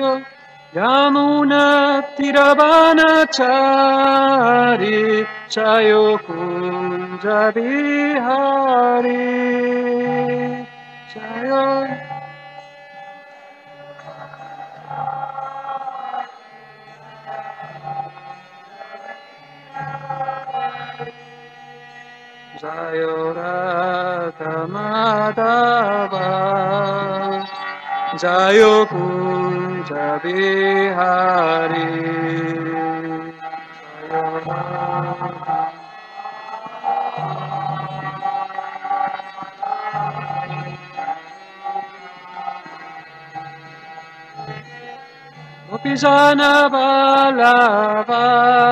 Yamuna Tiravanachari Jayo Kunja Bihari Jayo Jayo Radha Madhava Jayo Kunja Bihari Jayo Radha Gopijana Vallabha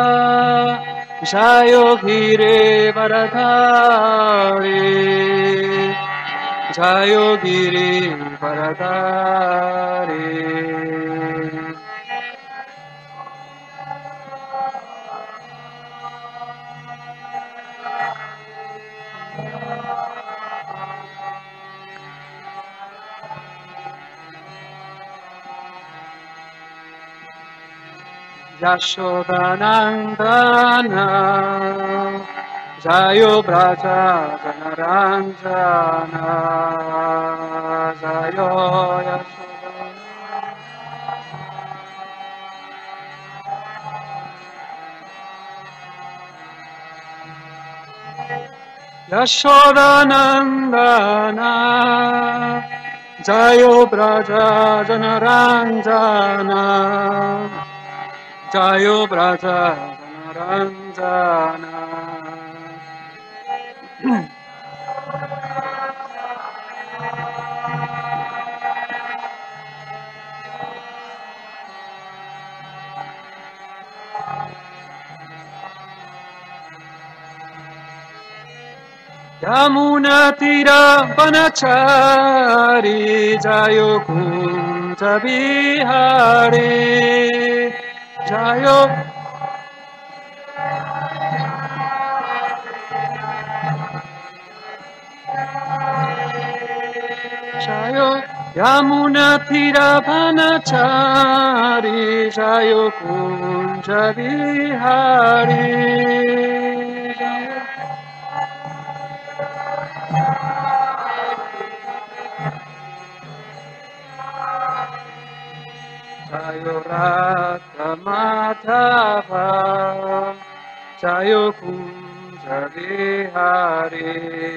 Jayo Giri Varadhari Jayo Giri Varadhari Yashodanandana Jayo Braja Janaranjana Jayo Yashodanandana Jayo Braja Janaranjana Jayo Braja Janaranjana Yamuna Tira Vanachari Jayo Kunja Bihari Jayo Jayo Yamuna Tira Vanachari Jayo Kunja Bihari Jayo Jayo Radha Madhava Jayo Kunja Bihari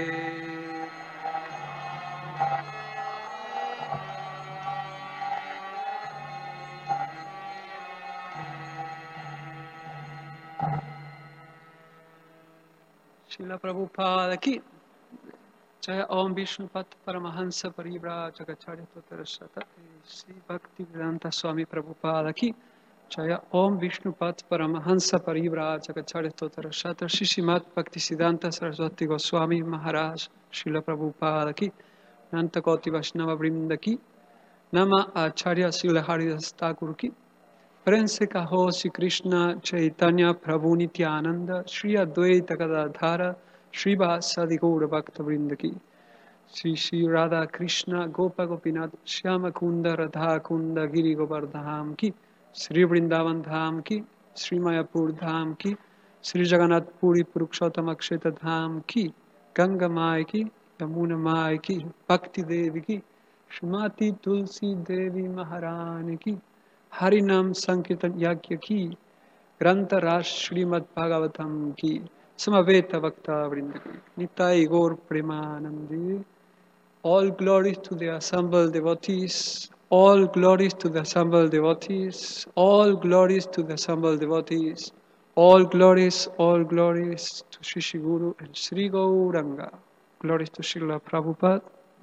Srila Prabhupada ki Jaya Om Vishnupat Paramahansa Parivrajakacharya Totarasata Sri Bhaktivedanta Swami Prabhupada ki Jaya Om Vishnupat Paramahansa Parivrajakacharya Totarasata Sri Srimad Bhaktisiddhanta Saraswati Goswami Maharaj Srila Prabhupada ki Nanta Koti Vaishnava Vrinda ki Nama Acharya Srila Haridas Thakur ki Prem se kaho Sri Krishna Chaitanya Prabhu Nityananda Sri Advaita Gadadhara Sri Vasadi Gaura Bhakta Vrinda ki Sri Sri Radha Krishna Gopa Gopinath Shyama Kunda Radha Kunda Giri Govardham ki Sri Vrindavan Dham ki Sri Mayapur Dham ki Sri Jagannath Puri Purukshottam Aksheta Dham ki Ganga Mai ki Yamuna Mai ki Bhakti Devi ki Shrimati Tulsi Devi Maharani ki Harinam Sankirtan Yagya ki Grantha Ras Srimad Bhagavatam ki Samaveta Bhakta Vrinda ki Nitai Gaur Premanandi. All glories to the assembled devotees. All glories to the assembled devotees. All glories to the assembled devotees. All glories to Sri Sri Guru and Sri Gauranga. Glories to Srila Prabhupada.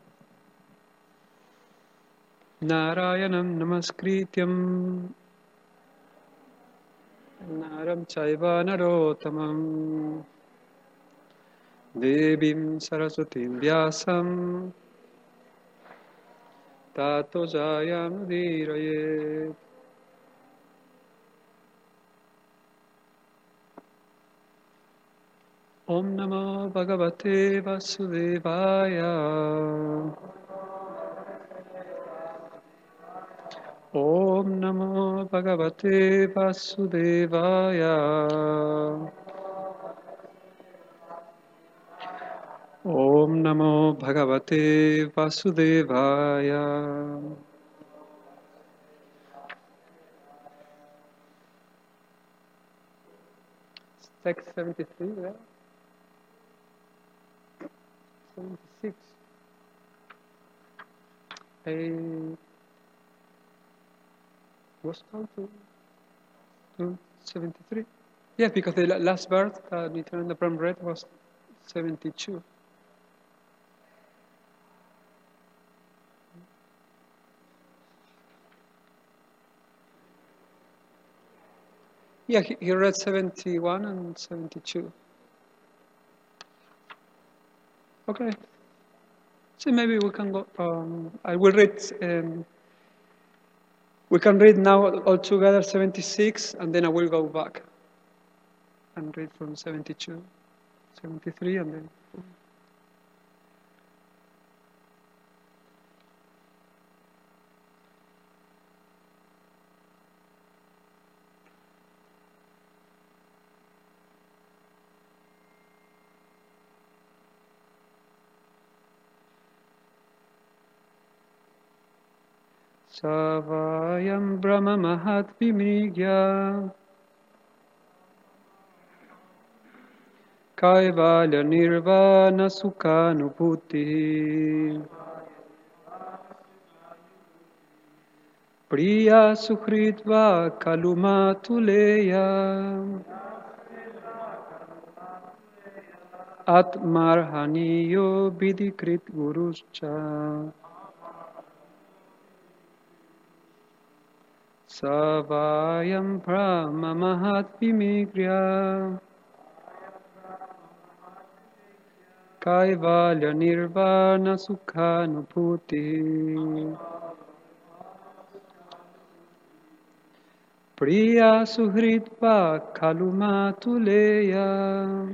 Narayanam Namaskrityam Naram Chaiva Narotamam Devim Saraswatim Vyasam Tato Jayam Udiraye. Om Namo Bhagavate Vasudevaya. Om Namo Bhagavate Vasudevaya. Om Namo Bhagavate Vasudevaya. Text 73, yeah? 76. I was told to 73. Yeah, because the last verse, Nityananda Prabhu read was 72. Yeah, he read 71 and 72. Okay. So maybe we can go, I will read, we can read now all together 76, and then I will go back and read from 72, 73, and then. Savayam Brahma Mahat Vimrigya Kaivalya Nirvana Sukhanubhuti Priya Sukhritva Kalumatuleya Atmarhaniyo Vidikrit Guruscha Savayam Brahma Mahat Vimrigya Kaivalya Nirvana Sukhanubhuti Priya Suhritva Kalumatuleya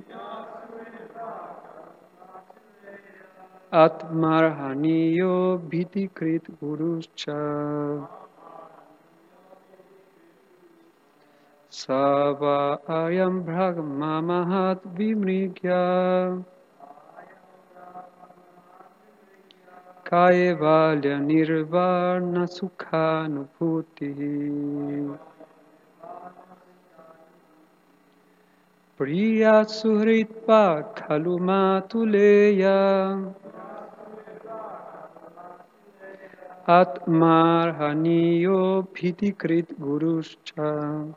Atmarhaniyo Bhitikrit Guruscha Savayam Brahma Mahat Vimrigya Kaivalya Nirvana Sukhanubhuti Priya Suhritva Kalumatuleya Atmarhaniyo Bhitikrit Guruscha.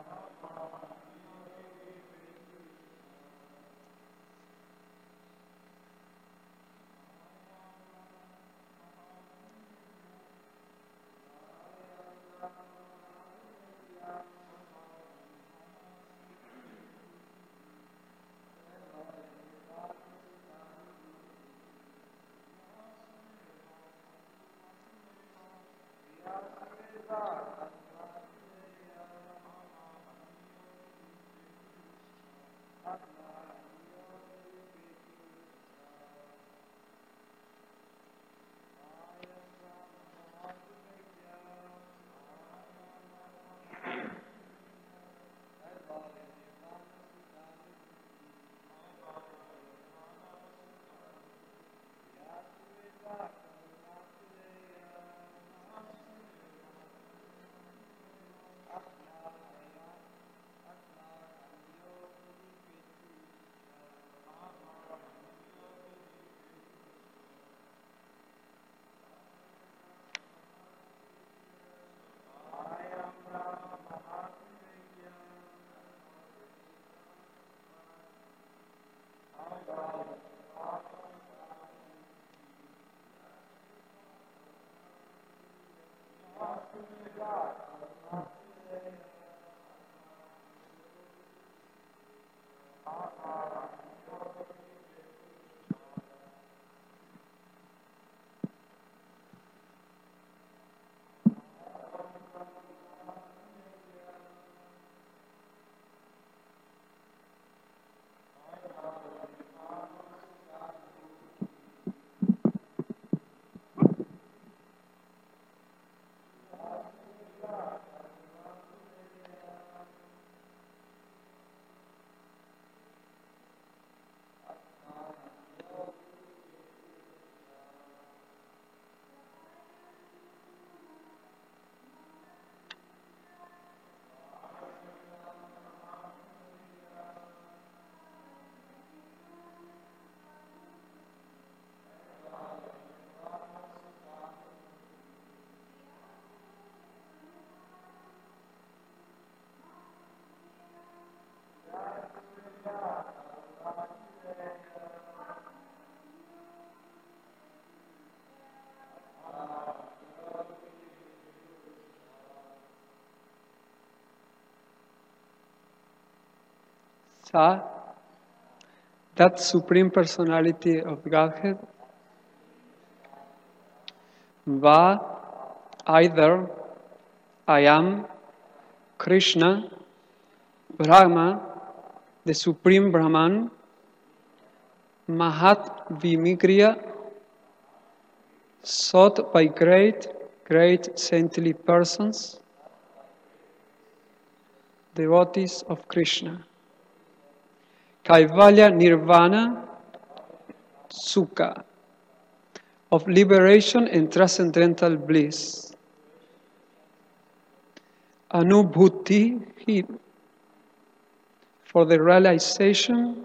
Sa, that Supreme Personality of Godhead, Va, either I am, Krishna, Brahma, the Supreme Brahman, Mahat Vimikriya, sought by great saintly persons, devotees of Krishna. Kaivalya Nirvana, Sukha, of liberation and transcendental bliss. Anubhuti, for the realization.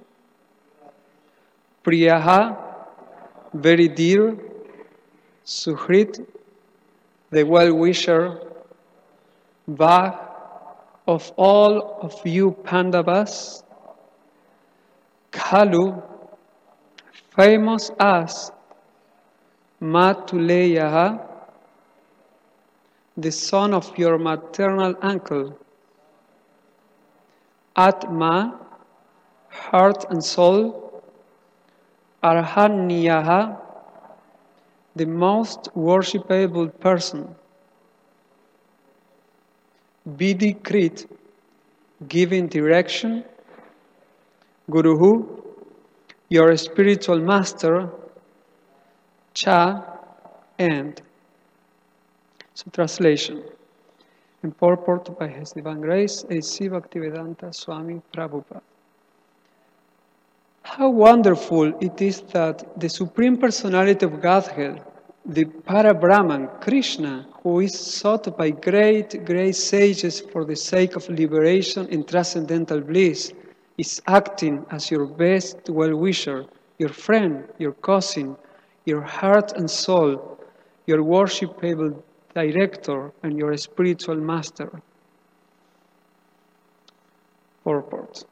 Priyaha, very dear. Suhrit, the well-wisher. Vah, of all of you Pandavas. Kalu, famous as Matuleyaha, the son of your maternal uncle. Atma, heart and soul. Arhanyaha, the most worshipable person. Vidikrit, giving direction. Guruhu, your spiritual master. Cha, and. So translation. And purport by His Divine Grace, A.C. Bhaktivedanta Swami Prabhupada. How wonderful it is that the Supreme Personality of Godhead, the Parabrahman, Krishna, who is sought by great sages for the sake of liberation and transcendental bliss, is acting as your best well-wisher, your friend, your cousin, your heart and soul, your worshipable director, and your spiritual master. Purport.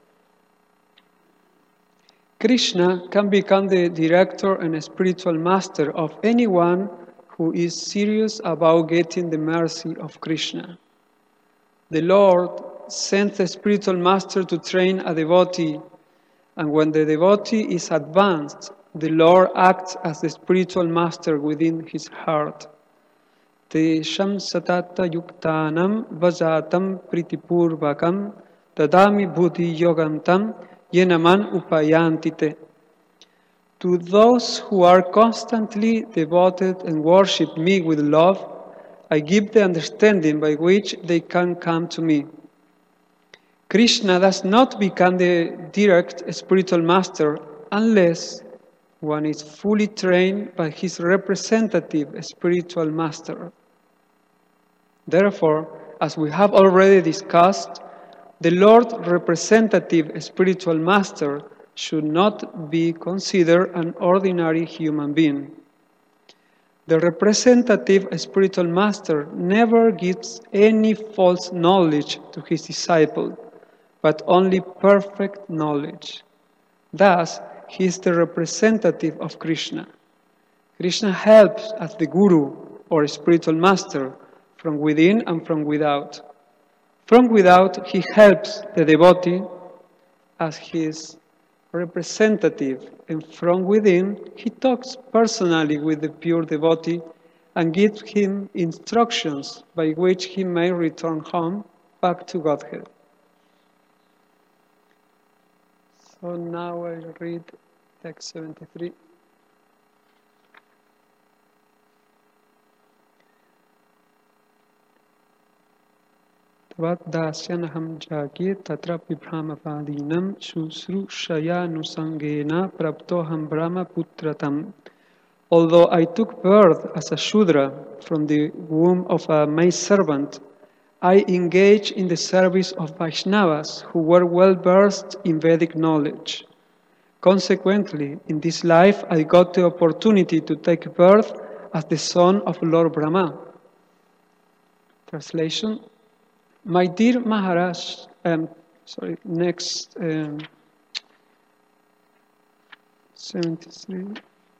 Krishna can become the director and spiritual master of anyone who is serious about getting the mercy of Krishna. The Lord sent the spiritual master to train a devotee, and when the devotee is advanced, the Lord acts as the spiritual master within his heart. Tesham satata yuktanam vajatam pritipurvakam tadami buddhi yogantam yenaman upayantite. To those who are constantly devoted and worship me with love, I give the understanding by which they can come to me. Krishna does not become the direct spiritual master unless one is fully trained by his representative spiritual master. Therefore, as we have already discussed, the Lord's representative spiritual master should not be considered an ordinary human being. The representative spiritual master never gives any false knowledge to his disciple, but only perfect knowledge. Thus, he is the representative of Krishna. Krishna helps as the guru or spiritual master from within and from without. From without, he helps the devotee as his representative, and from within, he talks personally with the pure devotee and gives him instructions by which he may return home back to Godhead. So now I'll read text 73. Tvad-dasyanaham jagye tatra vibhramavadinam shusrushaya-nusangena praptoham brahma putratam. Although I took birth as a Shudra from the womb of a maidservant, I engaged in the service of Vaishnavas who were well versed in Vedic knowledge. Consequently, in this life I got the opportunity to take birth as the son of Lord Brahma. Translation. My dear Maharaj, next 73.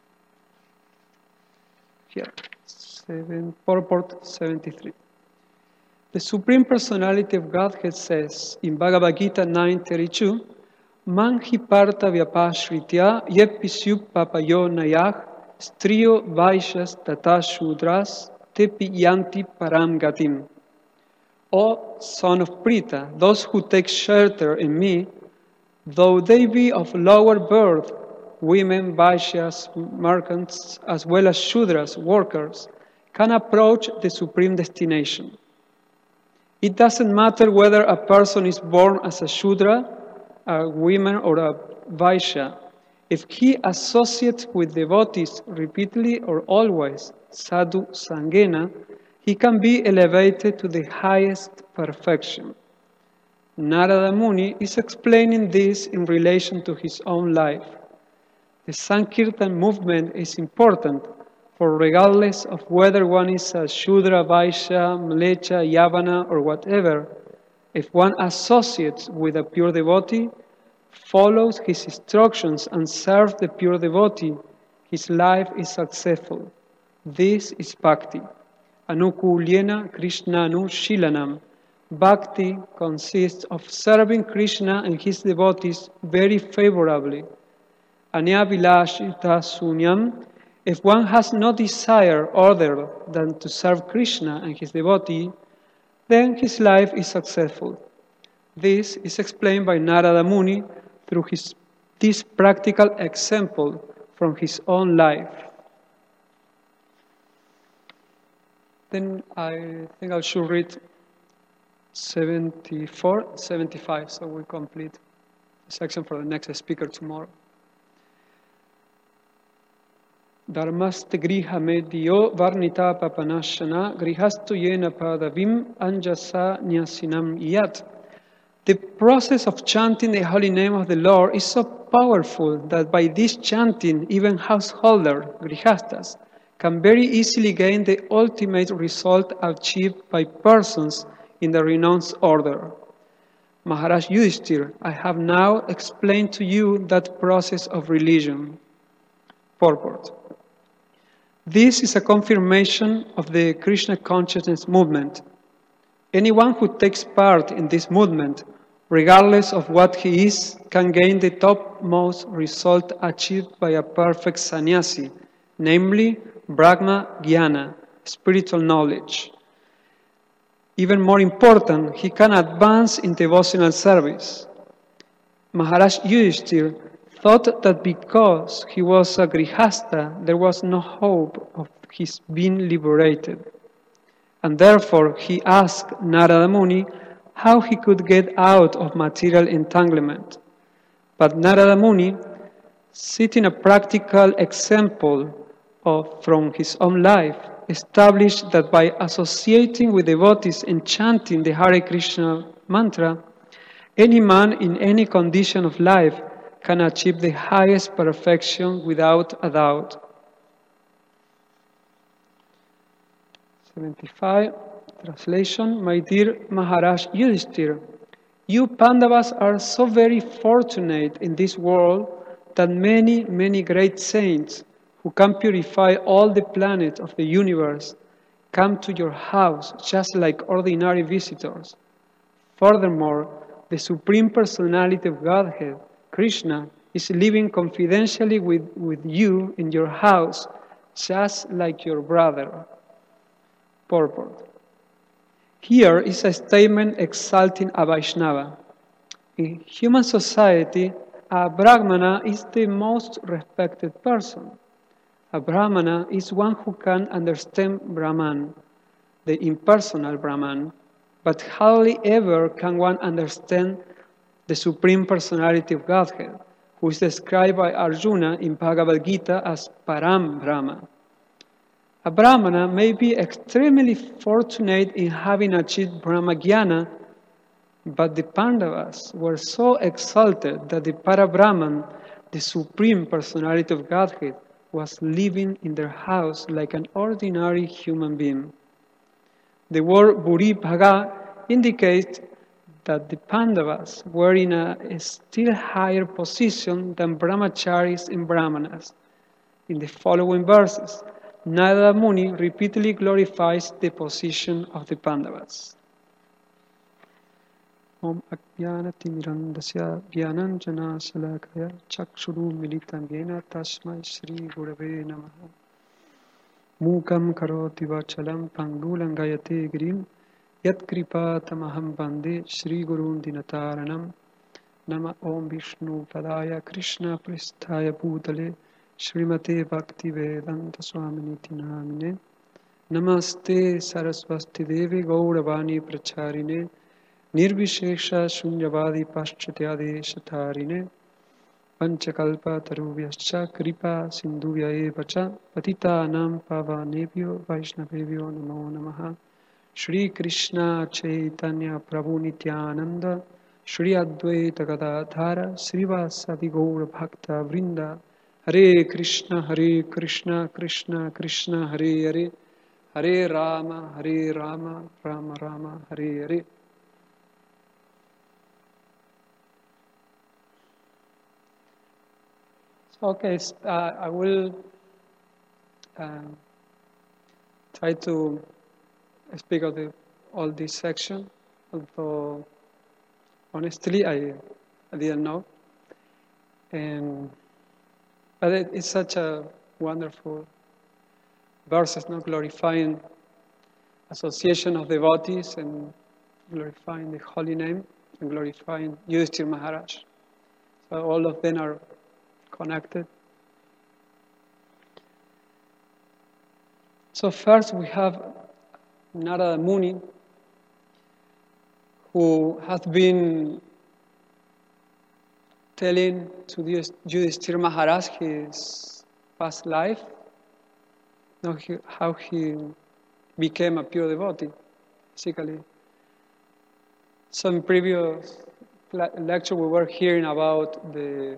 Here, purport 73. The Supreme Personality of Godhead says in Bhagavad Gita 9:32, Manhi parta vyapashritya yepisyup papayo nayah strio vaishas tata shudras tepi yanti param gatim. O son of Pritha, those who take shelter in me, though they be of lower birth, women, Vaishyas, merchants, as well as Shudras, workers, can approach the supreme destination. It doesn't matter whether a person is born as a Shudra, a woman, or a Vaishya. If he associates with devotees repeatedly or always, sadhu sangena, he can be elevated to the highest perfection. Narada Muni is explaining this in relation to his own life. The Sankirtan movement is important, for regardless of whether one is a Shudra, Vaishya, Mlecha, Yavana, or whatever, if one associates with a pure devotee, follows his instructions and serves the pure devotee, his life is successful. This is bhakti. Anukulyena Krishnanu Shilanam. Bhakti consists of serving Krishna and his devotees very favorably. Anyavilashita sunyam. If one has no desire other than to serve Krishna and his devotee, then his life is successful. This is explained by Narada Muni through this practical example from his own life. Then I think I should read 74, 75, so we complete the section for the next speaker tomorrow. Dharmaste griha medio varnita papanashana grihastu yena padavim anjasa nyasinam yat. The process of chanting the holy name of the Lord is so powerful that by this chanting, even householders, grihastas, can very easily gain the ultimate result achieved by persons in the renounced order. Maharaj Yudhishthir, I have now explained to you that process of religion. Purport. This is a confirmation of the Krishna consciousness movement. Anyone who takes part in this movement, regardless of what he is, can gain the topmost result achieved by a perfect sannyasi, namely Brahma Jnana, spiritual knowledge. Even more important, he can advance in devotional service. Maharaj Yudhishthir thought that because he was a grihasta, there was no hope of his being liberated. And therefore he asked Narada Muni how he could get out of material entanglement. But Narada Muni, citing a practical example from his own life, established that by associating with devotees and chanting the Hare Krishna mantra, any man in any condition of life can achieve the highest perfection without a doubt. 75, translation. My dear Maharaj Yudhishthir, you Pandavas are so very fortunate in this world that many, many great saints who can purify all the planets of the universe come to your house just like ordinary visitors. Furthermore, the Supreme Personality of Godhead, Krishna, is living confidentially with you in your house just like your brother. Purport. Here is a statement exalting a Vaishnava. In human society, a Brahmana is the most respected person. A Brahmana is one who can understand Brahman, the impersonal Brahman, but hardly ever can one understand the Supreme Personality of Godhead, who is described by Arjuna in Bhagavad Gita as Param Brahma. A Brahmana may be extremely fortunate in having achieved Brahma Jnana, but the Pandavas were so exalted that the Parabrahman, the Supreme Personality of Godhead, was living in their house like an ordinary human being. The word Buri Bhaga indicates that the Pandavas were in a still higher position than Brahmacharis and Brahmanas. In the following verses, Narada Muni repeatedly glorifies the position of the Pandavas. Om Ajnanatimirandasya Gyananjana Salakaya Chakshuru Yena Tasmai Shri Gurave Namaha Mukam Karoti Vachalam Pangulangayate Girim Yat Kripa Tamaham Bande Shri Gurun Dinataranam Nama Om Vishnu Padaya Krishna Pristaya Bhutale Srimate Bhakti Vedanta Swaminiti Namine Namaste Sarasvati Devi Gauravani Pracharine Nirvishesha Shunyavadi Paschatyadesh Panchakalpa Tarubhyascha Kripa Sindhuvya Evacha Patita Nam Pavanebhyo Vaishnavebhyo Namo Namaha Shri Krishna Chaitanya Prabhu Nityananda Shri Advaita Gadadhara Srivasadi Gaura Bhakta Vrinda Hare Krishna Krishna Krishna Hare Hare Hare Rama Rama Rama Hare Hare. Okay, I will try to speak of all this section, although honestly I didn't know. But it's such a wonderful verses, no, glorifying association of devotees and glorifying the holy name and glorifying Yudhishthira Maharaj. So all of them are connected. So first we have Narada Muni, who has been telling to Yudhishthira Maharaj his past life, how he became a pure devotee, basically. So in previous lecture we were hearing about the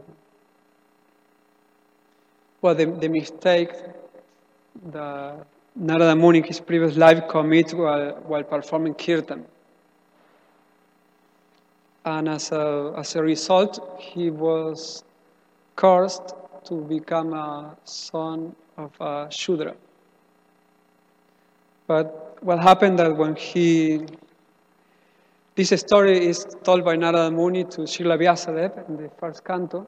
mistake that Narada Muni in his previous life committed while performing kirtan. And as a result, he was cursed to become a son of a Shudra. But what happened that when this story is told by Narada Muni to Srila Vyasadeva in the first canto.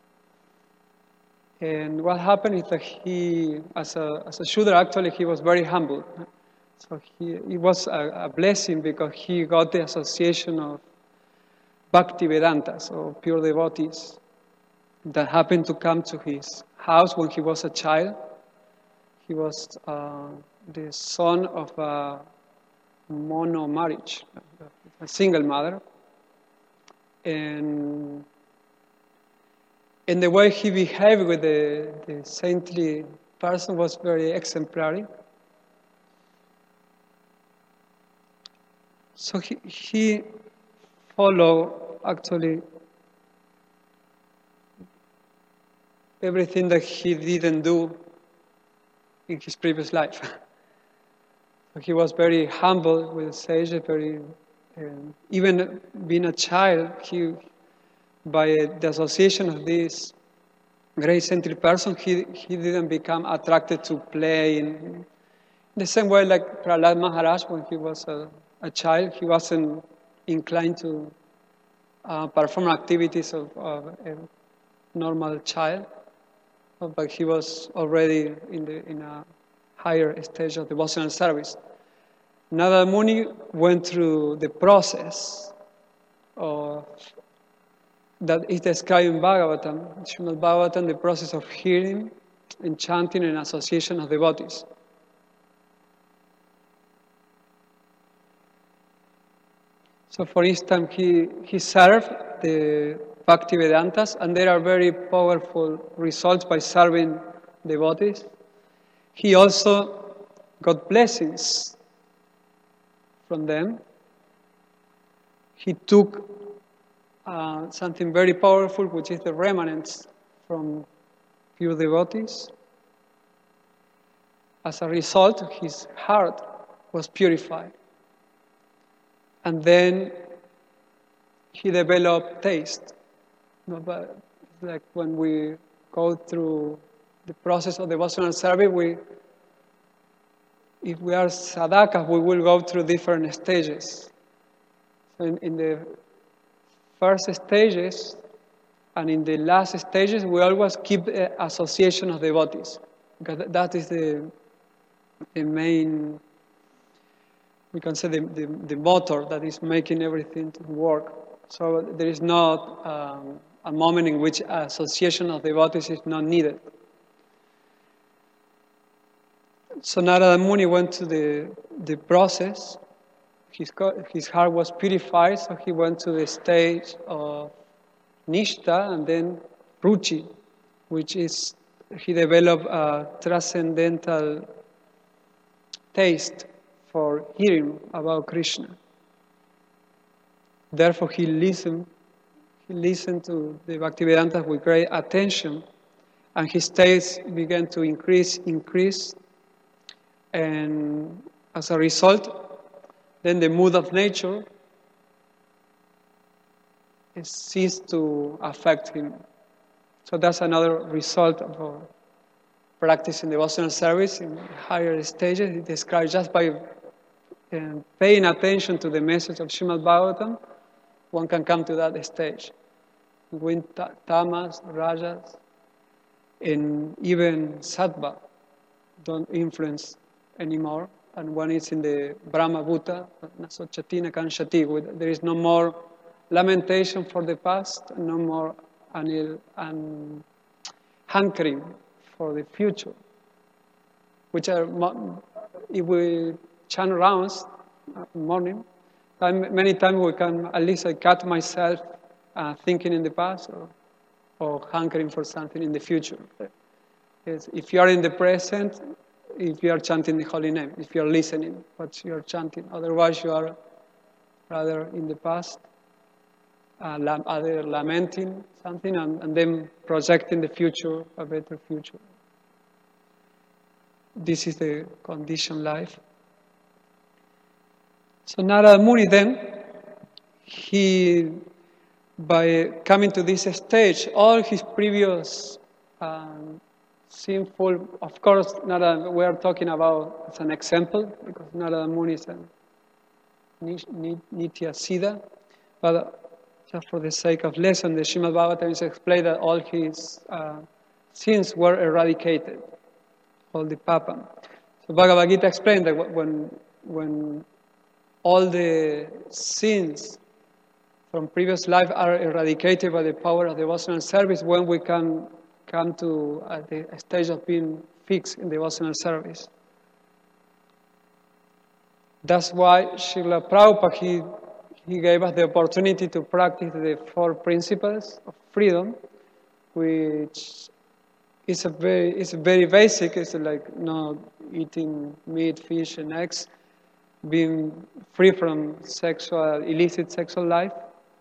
And what happened is that he, as a Shudra, actually he was very humble. So it was a blessing because he got the association of Bhakti Vedantas, so pure devotees, that happened to come to his house when he was a child. He was the son of a mono marriage, a single mother. And the way he behaved with the saintly person was very exemplary. So he followed actually everything that he didn't do in his previous life. He was very humble with the sage, even being a child, by the association of this great saintly person, he didn't become attracted to play in the same way like Prahlad Maharaj when he was a child. He wasn't inclined to perform activities of a normal child, but he was already in a higher stage of devotional service. Narada Muni went through the process that is described in Bhagavatam, Srimad Bhagavatam, the process of hearing and chanting and association of devotees. So for instance, he served the Bhakti Vedantas, and there are very powerful results by serving devotees. He also got blessings from them. He took something very powerful, which is the remnants from pure devotees. As a result, his heart was purified. And then he developed taste. But like when we go through the process of devotional service, if we are sadhakas, we will go through different stages. So in the first stages and in the last stages, we always keep association of devotees, because that is the main, we can say, the motor that is making everything to work. So there is not a moment in which association of devotees is not needed. So Narada Muni went to the process. His heart was purified, so he went to the stage of Nishta and then Ruchi, which is, he developed a transcendental taste for hearing about Krishna. Therefore, he listened to the Bhaktivedanta with great attention, and his taste began to increase, and as a result, then the mood of nature ceased to affect him. So that's another result of practicing devotional service in higher stages. It describes just by paying attention to the message of Srimad Bhagavatam, one can come to that stage. When tamas, rajas, and even sattva don't influence anymore, and one is in the Brahma Bhuta, Nasocchati Nakanshati, there is no more lamentation for the past, no more hankering for the future, which are, if we chant rounds morning, many times we can, at least I cut myself thinking in the past or hankering for something in the future. If you are in the present, if you are chanting the holy name, if you are listening what you are chanting, otherwise you are rather in the past, either lamenting something and then projecting the future, a better future. This is the conditioned life. So Narada Muni then, by coming to this stage, all his previous sinful, of course, we are talking about as an example, because Narada Muni is a Nitya Siddha, but just for the sake of lesson, the Srimad Bhagavatam is explained that all his sins were eradicated, all the papam. So Bhagavad Gita explained that when all the sins from previous life are eradicated by the power of devotional service, when we can come to the stage of being fixed in devotional service. That's why Srila Prabhupada, he gave us the opportunity to practice the 4 principles of freedom, which is very basic. It's like not eating meat, fish, and eggs, being free from illicit sexual life,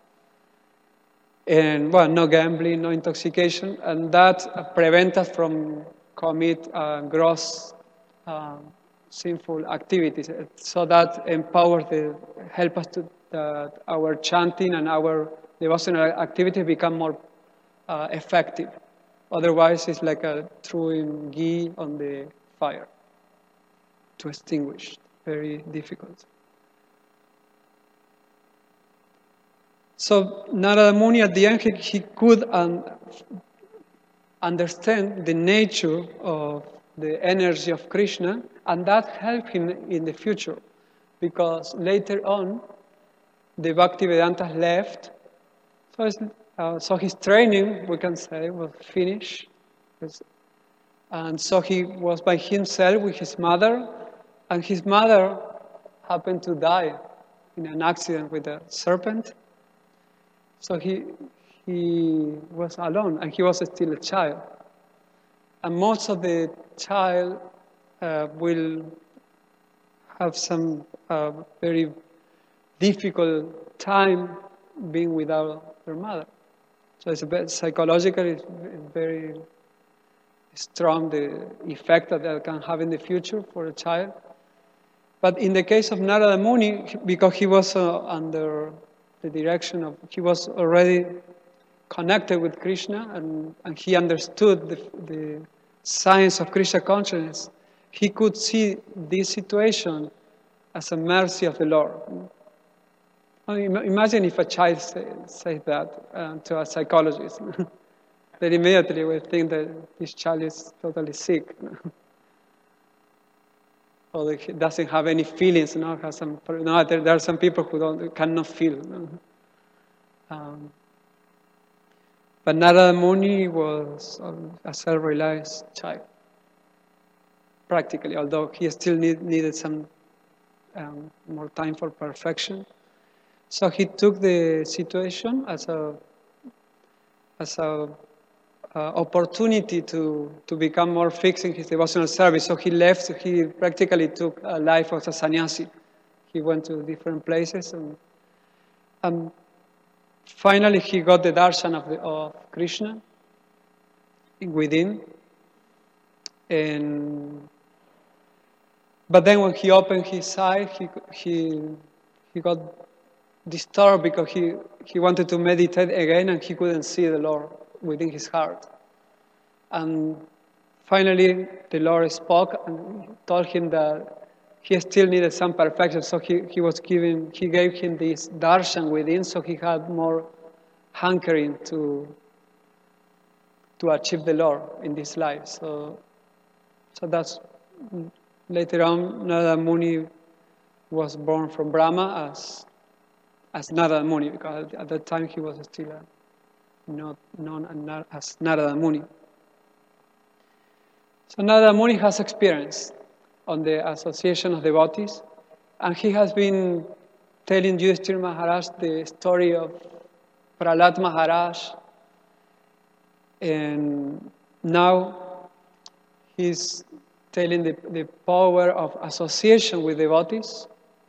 and no gambling, no intoxication, and that prevents us from commit gross sinful activities. So that empowers help us that our chanting and our devotional activities become more effective. Otherwise, it's like throwing ghee on the fire to extinguish. Very difficult. So Narada Muni, at the end, he could understand the nature of the energy of Krishna, and that helped him in the future, because later on, the Bhaktivedanta left, so his training, we can say, was finished, and so he was by himself with his mother, and his mother happened to die in an accident with a serpent. So he was alone, and he was still a child. And most of the child will have some very difficult time being without their mother. So it's psychologically, it's very strong, the effect that can have in the future for a child. But in the case of Narada Muni, because he was under the direction of, he was already connected with Krishna, and he understood the science of Krishna consciousness, he could see this situation as a mercy of the Lord. Imagine if a child says that to a psychologist. They immediately will think that this child is totally sick. Or that he doesn't have any feelings. There are some people who cannot feel. But Narada Muni was a self-realized child, practically, although he still needed some more time for perfection. So he took the situation as a opportunity to become more fixed in his devotional service. So he left. He practically took a life as a sannyasi. He went to different places, and finally he got the darshan of Krishna within. But then when he opened his eye, he got disturbed because he wanted to meditate again and he couldn't see the Lord within his heart. And finally the Lord spoke and told him that he still needed some perfection. So he gave him this darshan within, so he had more hankering to achieve the Lord in this life. So that's later on Narada Muni was born from Brahma as Narada Muni, because at that time he was still not known as Narada Muni. So Narada Muni has experience on the association of devotees, and he has been telling Yudhishthira Maharaj the story of Prahlad Maharaj, and now he's telling the power of association with devotees.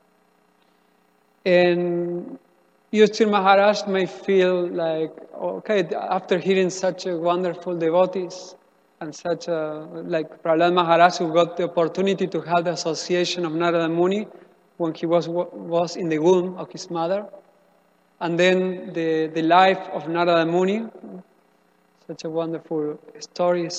And Yudhishthira Maharaj may feel like, okay, after hearing such a wonderful devotees and such like Prahlad Maharaj, who got the opportunity to have the association of Narada Muni when he was in the womb of his mother, and then the life of Narada Muni, such a wonderful story.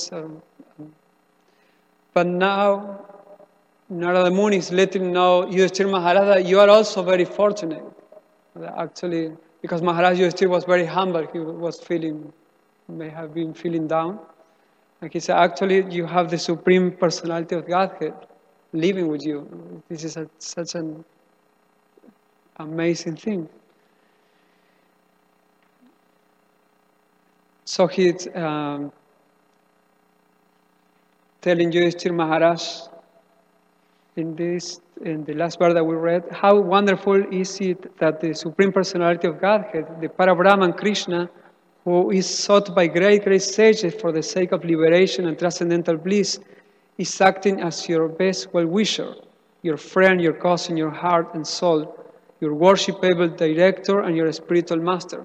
But now Narada Muni is letting know Yudhishthira Maharaj that you are also very fortunate. Actually, because Maharaj Yudhishthira was very humble, he may have been feeling down. And he said, actually, you have the Supreme Personality of Godhead living with you. This is such an amazing thing. So he's telling Yudhishthira Maharaj in the last verse that we read, how wonderful is it that the Supreme Personality of Godhead, the Parabrahman Krishna, who is sought by great sages for the sake of liberation and transcendental bliss, is acting as your best well-wisher, your friend, your cousin, your heart and soul, your worshipable director and your spiritual master.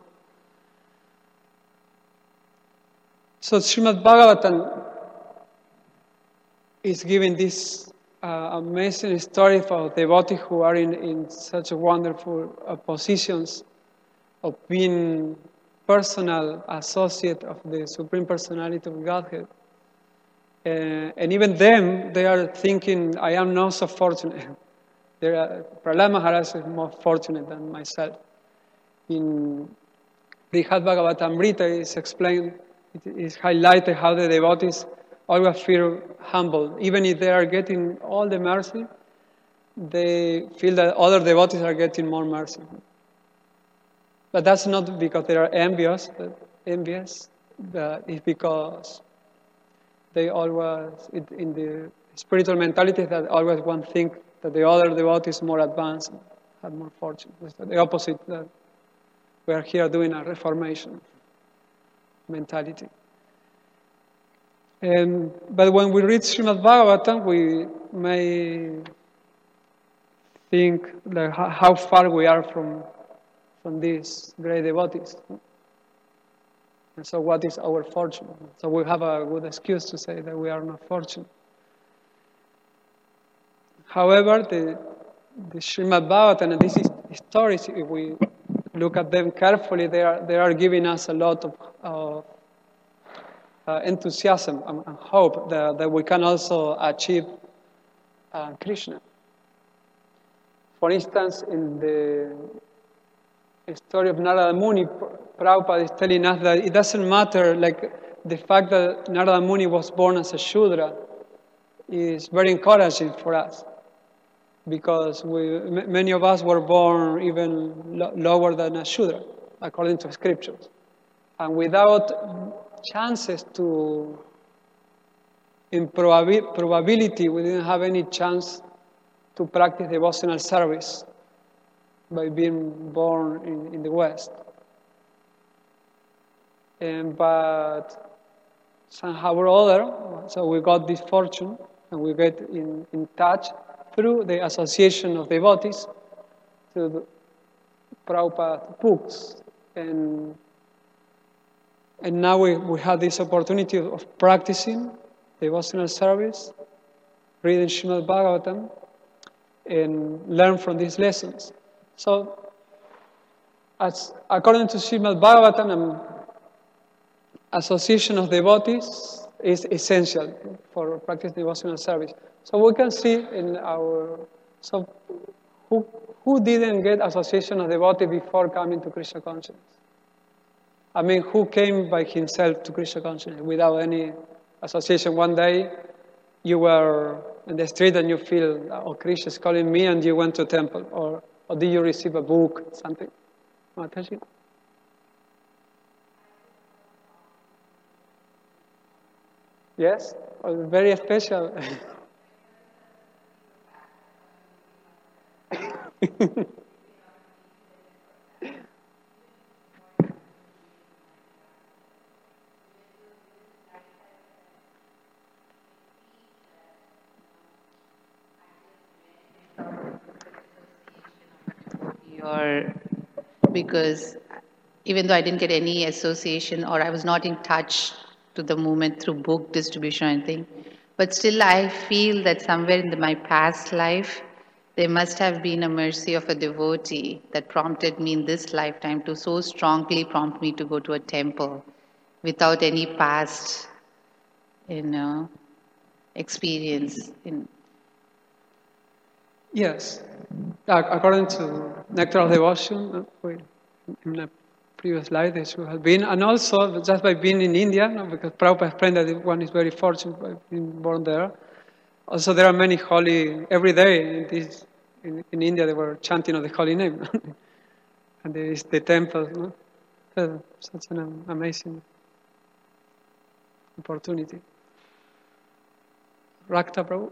So Srimad Bhagavatam is giving this amazing story for devotees who are in such wonderful positions of being personal associate of the Supreme Personality of Godhead. And even them, they are thinking, I am not so fortunate. Prahlad Maharaj is more fortunate than myself. In Brihad Bhagavatamrita is explained, it is highlighted how the devotees always feel humble. Even if they are getting all the mercy, they feel that other devotees are getting more mercy. But that's not because they are envious, but it's because they always, in the spiritual mentality, that always one think that the other devotee is more advanced, have more fortune. It's the opposite, that we are here doing a reformation mentality. But when we read Srimad Bhagavatam, we may think like how far we are from these great devotees. And so what is our fortune? So we have a good excuse to say that we are not fortunate. However, the Srimad Bhagavatam and these stories, if we look at them carefully, they are giving us a lot of enthusiasm and hope that we can also achieve Krishna. For instance, in story of Narada Muni, Prabhupada is telling us that it doesn't matter, like the fact that Narada Muni was born as a Shudra is very encouraging for us, because many of us were born even lower than a Shudra, according to scriptures. And without chances to, in probability, we didn't have any chance to practice devotional service by being born in the West. But somehow or other, so we got this fortune, and we get in touch through the association of devotees to the Prabhupada books. And now we have this opportunity of practicing devotional service, reading Srimad Bhagavatam, and learn from these lessons. So, according to Srimad Bhagavatam, association of devotees is essential for practice devotional service. So we can see in our, so who didn't get association of devotees before coming to Krishna consciousness? I mean, who came by himself to Krishna consciousness without any association? One day you were in the street and you feel, oh, Krishna is calling me, and you went to a temple, or did you receive a book, something? Mataji? Yes? Oh, very special. Because even though I didn't get any association, or I was not in touch to the movement through book distribution or anything, but still I feel that somewhere in my past life, there must have been a mercy of a devotee that prompted me in this lifetime to so strongly prompt me to go to a temple without any past, experience. Yes. According to Nectar of Devotion, in the previous slide, there should have been. And also, just by being in India, because Prabhupada explained that one is very fortunate by being born there. Also, there are many holy, every day in India they were chanting of the holy name. And there is the temple, no? So, such an amazing opportunity. Rakta Prabhu?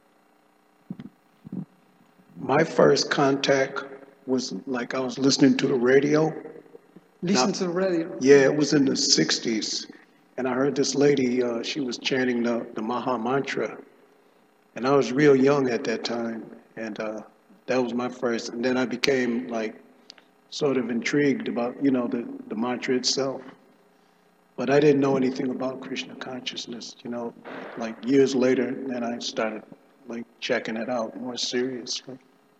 My first contact was like I was listening to the radio. Listen to the radio? Yeah, it was in the 60s. And I heard this lady, she was chanting the Maha Mantra. And I was real young at that time. And that was my first. And then I became like sort of intrigued about, the mantra itself. But I didn't know anything about Krishna consciousness, like years later. Then I started like checking it out more seriously.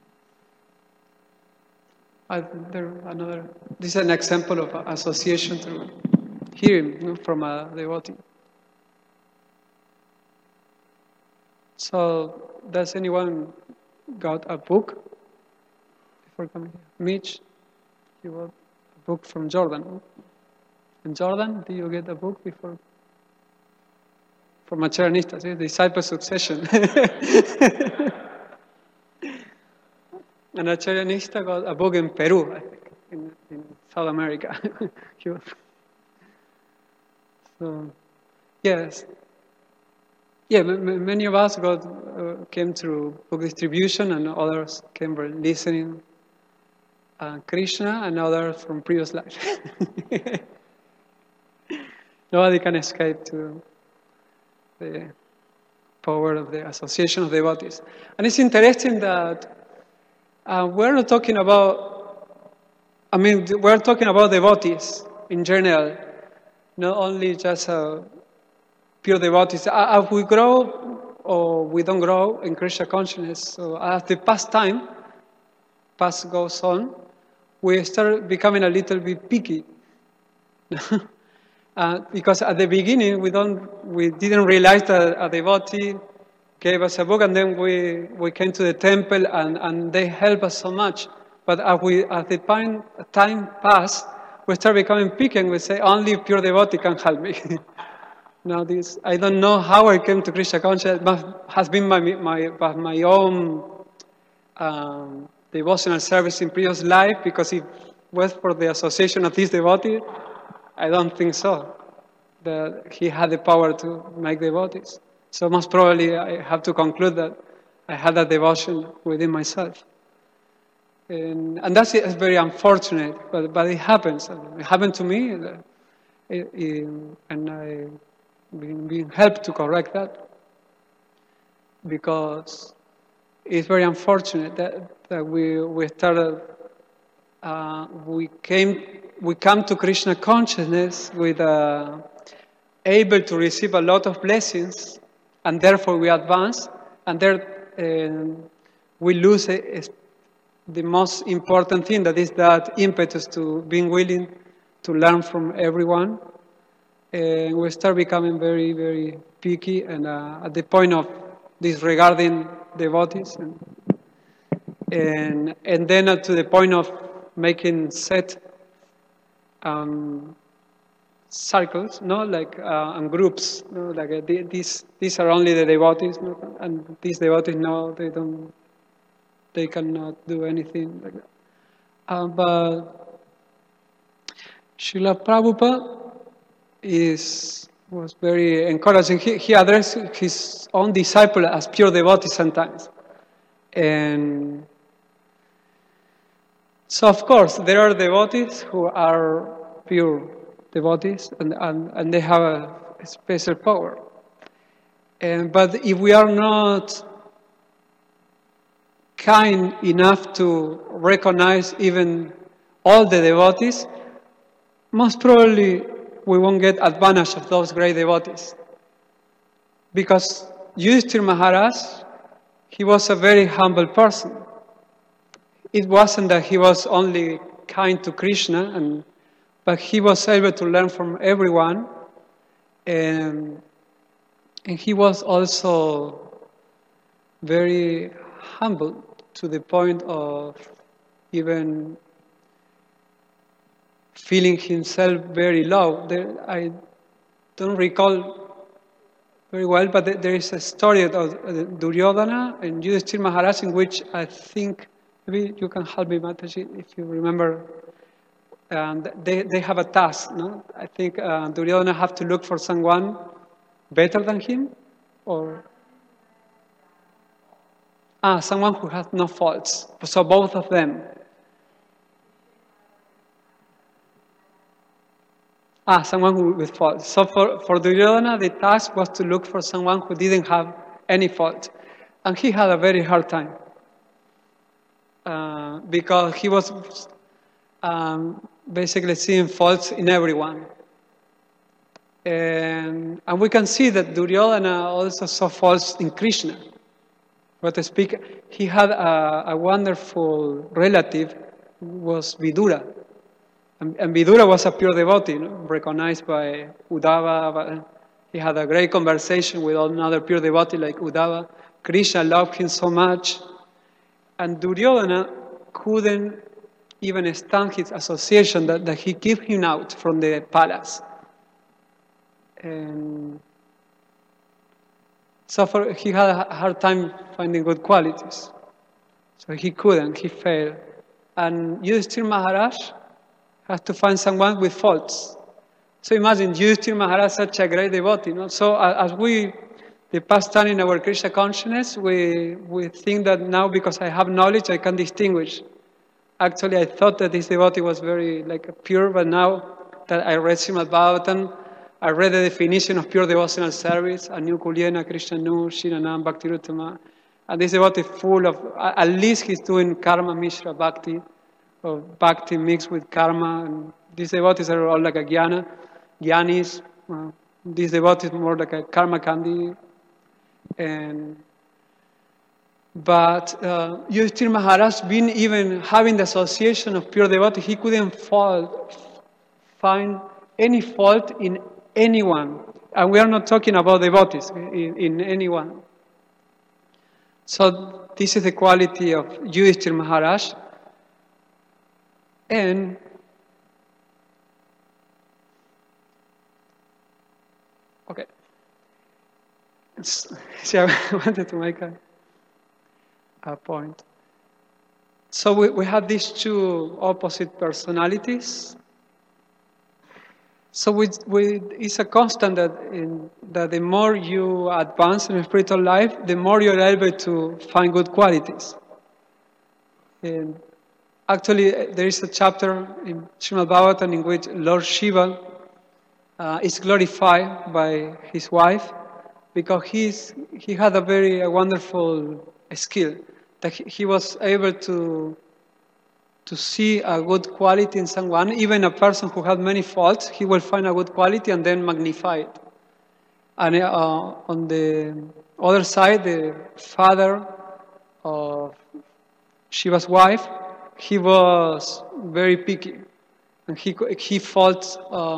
This is an example of association through hearing from a devotee. So, does anyone got a book before coming here? Mitch, you got a book from Jordan. In Jordan, did you get a book before? From Acharyanists, disciple succession. An Acharyanista got a book in Peru, I think, in South America. So, yes. Yeah, many of us came through book distribution, and others came by listening Krishna, and others from previous life. Nobody can escape to the power of the association of devotees. And it's interesting that we're not talking about, we're talking about devotees in general, not only just pure devotees. As we grow or we don't grow in Krishna consciousness, so as the past goes on, we start becoming a little bit picky. Because at the beginning we didn't realize that a devotee gave us a book, and then we came to the temple, and they help us so much But as the time passed, we start becoming picky and we say, only pure devotee can help me. Now I don't know how I came to Krishna consciousness. It has been my own devotional service in previous life, because it was for the association of this devotee. I don't think so, that he had the power to make devotees. So most probably I have to conclude that I had that devotion within myself. And that's very unfortunate, but it happens. It happened to me, and I've been helped to correct that, because it's very unfortunate that we started, we come to Krishna consciousness with able to receive a lot of blessings, and therefore we advance, and there we lose the most important thing, that is that impetus to being willing to learn from everyone. And we start becoming very, very picky, and at the point of disregarding devotees, and then to the point of making set circles, and groups, like these are only the devotees, and these devotees, they cannot do anything like that. But Srila Prabhupada was very encouraging. He addressed his own disciple as pure devotees sometimes. And so, of course, there are devotees who are pure devotees, and they have a special power. But if we are not kind enough to recognize even all the devotees, most probably we won't get advantage of those great devotees. Because Yudhishthira Maharaj, he was a very humble person. It wasn't that he was only kind to Krishna, but he was able to learn from everyone, and he was also very humble, to the point of even feeling himself very low. I don't recall very well, but there is a story of Duryodhana and Yudhishthira Maharaj, in which I think, maybe you can help me, Mataji, if you remember, they have a task, no? I think Duryodhana have to look for someone better than him, or someone who has no faults. So both of them. Someone with faults. So for Duryodhana, the task was to look for someone who didn't have any fault. And he had a very hard time. Because he was basically seeing faults in everyone. And we can see that Duryodhana also saw faults in Krishna. But to speak, he had a wonderful relative, who was Vidura. And Vidura was a pure devotee, recognized by Uddhava. He had a great conversation with another pure devotee like Uddhava. Krishna loved him so much. And Duryodhana couldn't even stand his association, that he kicked him out from the palace. And so he had a hard time finding good qualities. So he couldn't, he failed. And Yudhishthira Maharaj had to find someone with faults. So imagine Yudhishthira Maharaj, such a great devotee. So as the past time in our Krishna consciousness, we think that now, because I have knowledge, I can distinguish. Actually, I thought that this devotee was very pure, but now that I read Srimad Bhagavatam, I read the definition of pure devotional service, Anukulyena, Krishna Nu, Shinanam, Bhakti Ruttama. And this devotee is full of, at least he's doing karma mishra bhakti, or bhakti mixed with karma. And these devotees are all like a jnanis. These devotees more like a karma kandi. But Yudhishthira Maharaj, being even having the association of pure devotee, he couldn't find any fault in anyone. And we are not talking about devotees, in anyone. So this is the quality of Yudhishthira Maharaj. And okay, see, I wanted to make a point. So we have these two opposite personalities. So it's a constant that the more you advance in spiritual life, the more you're able to find good qualities. And actually, there is a chapter in Srimad Bhagavatam in which Lord Shiva is glorified by his wife because he had a very wonderful skill that he was able to see a good quality in someone, even a person who had many faults, he will find a good quality and then magnify it. And on the other side, the father of Shiva's wife, he was very picky, and he faults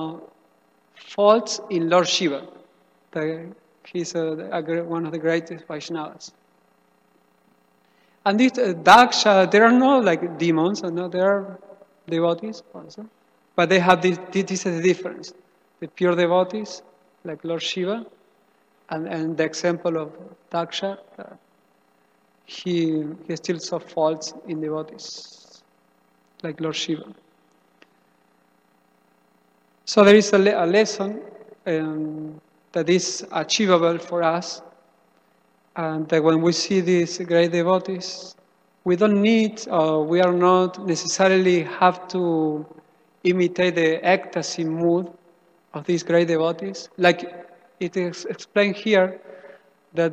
in Lord Shiva. He's one of the greatest Vaishnavas. And this Daksha, there are no like demons, no, there are devotees also. But they have this is the difference. The pure devotees, like Lord Shiva, and the example of Daksha, he still saw faults in devotees, like Lord Shiva. So there is a lesson that is achievable for us. And that when we see these great devotees, we don't need, we are not necessarily have to imitate the ecstasy mood of these great devotees. Like it is explained here that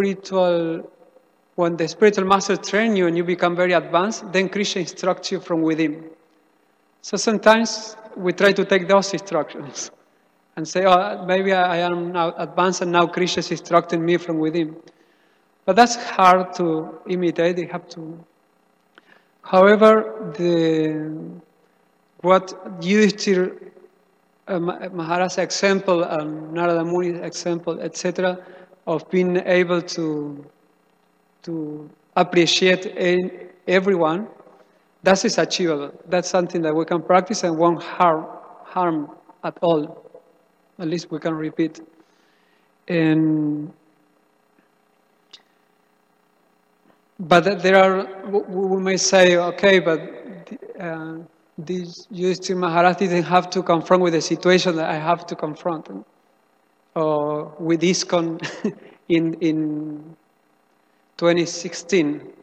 when the spiritual master trains you and you become very advanced, then Krishna instructs you from within. So sometimes we try to take those instructions and say, oh, maybe I am now advanced and now Krishna is instructing me from within. But that's hard to imitate. You have to. However, what Yudhishthira Maharaj's example and Narada Muni's example, etc., of being able to appreciate everyone, that is achievable. That's something that we can practice and won't harm at all. At least we can repeat. But there are, we may say, okay, but this Yudhishthira Maharaj didn't have to confront with the situation that I have to confront. Or with ISKCON in 2016.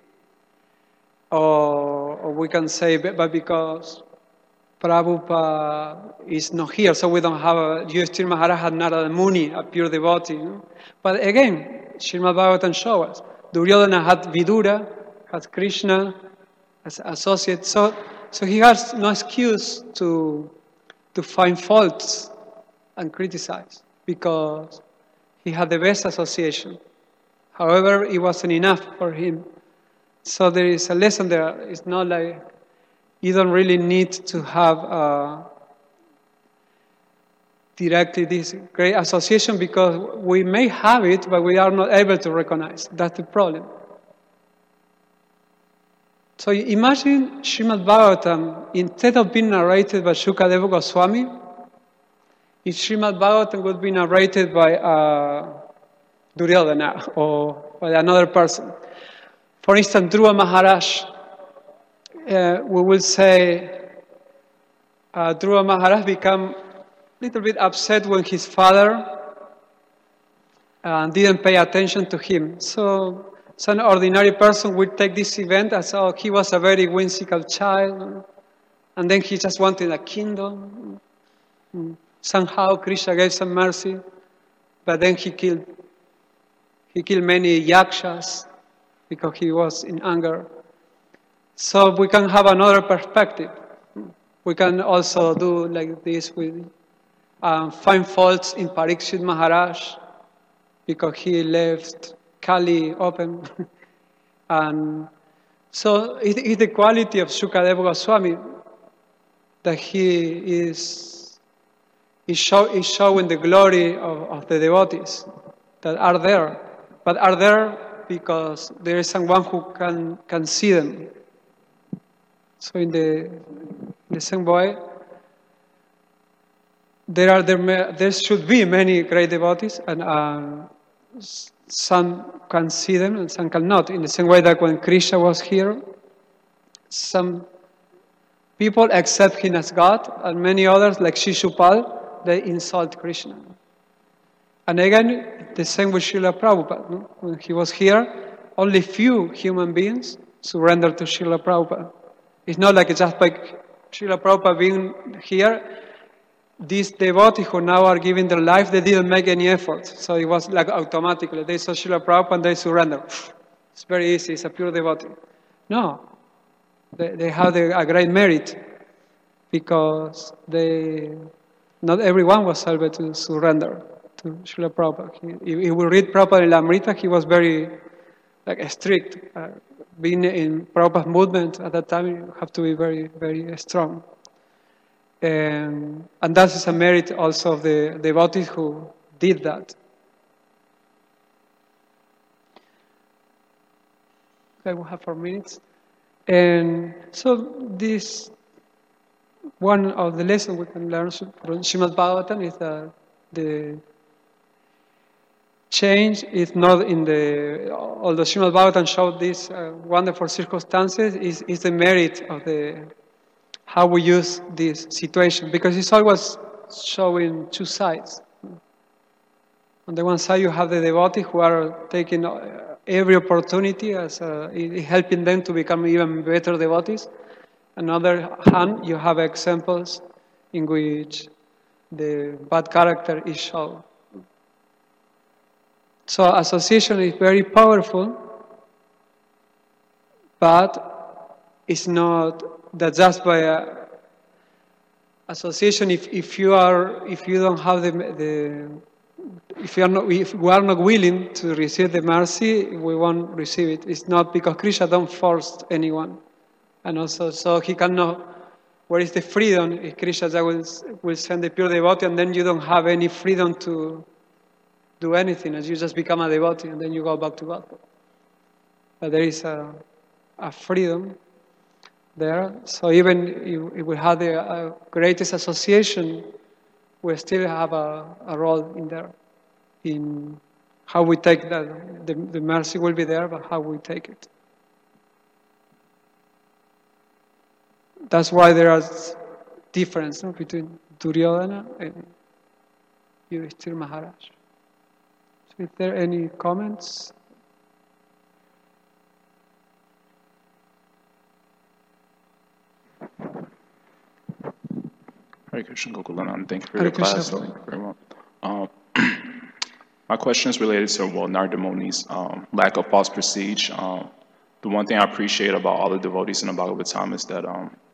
Or we can say, but because Prabhupada is not here, so we don't have Yudhishthira Maharaj had Narada Muni, a pure devotee. You know? But again, Srimad Bhagavatam shows us. Duryodhana had Vidura, has Krishna as associate, so he has no excuse to find faults and criticize because he had the best association. However, it wasn't enough for him. So there is a lesson there. It's not like you don't really need to have directly this great association because we may have it, but we are not able to recognize. That's the problem. So imagine Srimad Bhagavatam, instead of being narrated by Shukadeva Goswami, if Srimad Bhagavatam would be narrated by Duryodhana or by another person. For instance, Dhruva Maharaj, we will say Dhruva Maharaj became a little bit upset when his father didn't pay attention to him. So an ordinary person would take this event as, oh, he was a very whimsical child, and then he just wanted a kingdom. Somehow Krishna gave some mercy, but then he killed many yakshas because he was in anger. So we can have another perspective. We can also do like this with find faults in Parikshit Maharaj because he left Kali open. And so it's the quality of Shukadeva Goswami that he is showing the glory of the devotees that are there, but are there because there is someone who can see them. So in the same way, there should be many great devotees, and some can see them and some cannot. In the same way that when Krishna was here, some people accept him as God, and many others, like Shishupal, they insult Krishna. And again, the same with Srila Prabhupada. No? When he was here, only few human beings surrendered to Srila Prabhupada. It's not like it's just by Srila Prabhupada being here, these devotees who now are giving their life, they didn't make any effort. So it was like automatically. They saw Srila Prabhupada and they surrender. It's very easy, it's a pure devotee. No. They have a great merit because not everyone was able to surrender to Srila Prabhupada. If we read Prabhupada in Amrita, he was very strict. Being in Prabhupada's movement at that time, you have to be very, very strong. And that is a merit also of the devotees who did that. Okay, we have 4 minutes. And so this, one of the lessons we can learn from Srimad Bhagavatam is that the change is not in although Srimad Bhagavatam showed these wonderful circumstances, is the merit of how we use this situation, because it's always showing two sides. On the one side, you have the devotees who are taking every opportunity as helping them to become even better devotees. On the other hand, you have examples in which the bad character is shown. So association is very powerful, but it's not that just by association. If you don't have if we are not willing to receive the mercy, we won't receive it. It's not because Krishna don't force anyone, and also so he cannot. Where is the freedom? If Krishna will send the pure devotee, and then you don't have any freedom to do anything, as you just become a devotee, and then you go back to God. But there is a freedom there. So even if we have the greatest association, we still have a role in there, in how we take that. The mercy will be there, but how we take it. That's why there is difference between Duryodhana and Yudhishthira Maharaj. So is there any comments? Hare Krishna, Gokulanand. Thank you for your class. Thank you very much. My question is related to Narada Muni's lack of false prestige. The one thing I appreciate about all the devotees in the Bhagavatam is that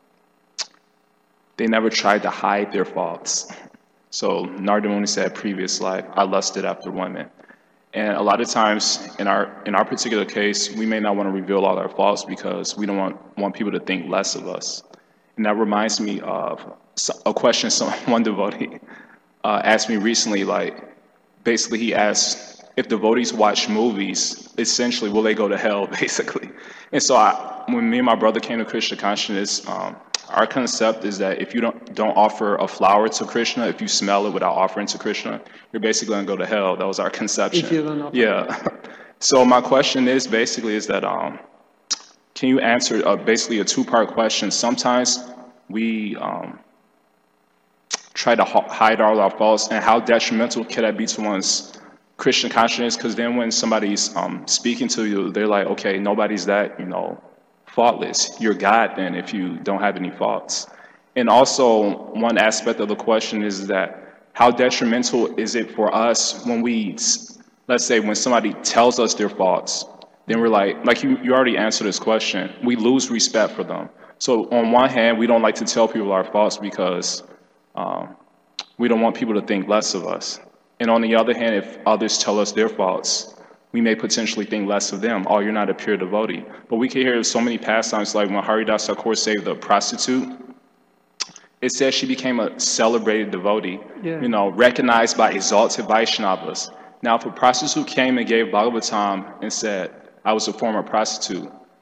they never tried to hide their faults. So Narada Muni said, previous life, I lusted after women. And a lot of times, in our particular case, we may not want to reveal all our faults because we don't want people to think less of us. And that reminds me of a question one devotee asked me recently. Basically, he asked, if devotees watch movies, essentially, will they go to hell, basically? And so when me and my brother came to Krishna consciousness, our concept is that if you don't offer a flower to Krishna, if you smell it without offering to Krishna, you're basically going to go to hell. That was our conception. If you don't offer. Yeah. So my question is that, can you answer basically a two-part question? Sometimes we try to hide all our faults, and how detrimental can that be to one's Krishna consciousness? Because then when somebody's speaking to you, they're like, okay, nobody's that, faultless. You're God then if you don't have any faults. And also, one aspect of the question is that how detrimental is it for us when let's say when somebody tells us their faults, then we're like you already answered this question, we lose respect for them. So on one hand, we don't like to tell people our faults because we don't want people to think less of us. And on the other hand, if others tell us their faults, we may potentially think less of them. Oh, you're not a pure devotee. But we can hear so many pastimes, like when Haridas Thakur saved the prostitute, it says she became a celebrated devotee, recognized by exalted Vaishnavas. Now, if a prostitute came and gave Bhagavatam and said, I was a former prostitute,